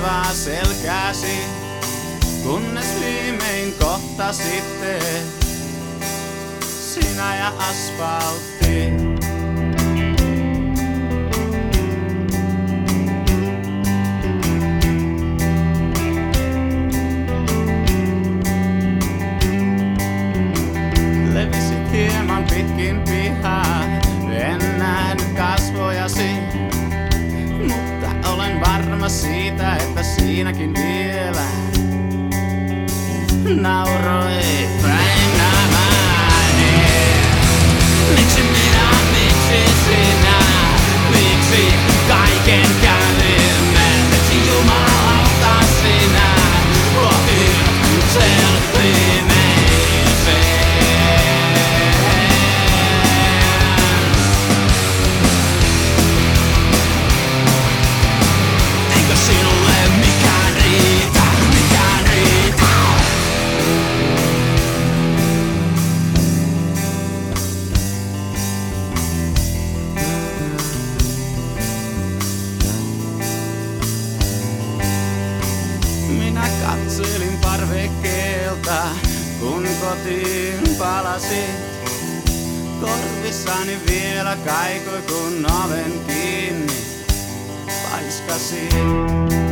tulevaa selkääsi, kunnes viimein kohtasitte sinä ja asfaltti. Levisit hieman pitkin pihaa, en nähnyt kasvojasi, mutta olen varma siitä, että siinäkin vielä nauroit päin nämäni. Miksi minä, miksi sinä, miksi kaiken kävimme? Miksi jumalauta sinä otit selviimeisen? Eikö sinulle mikään riitä, mikään riitä? Minä katselin parvekkeelta, kun kotiin palasit. Korvissani vielä kaikui, kun oven kiinni paiskasin.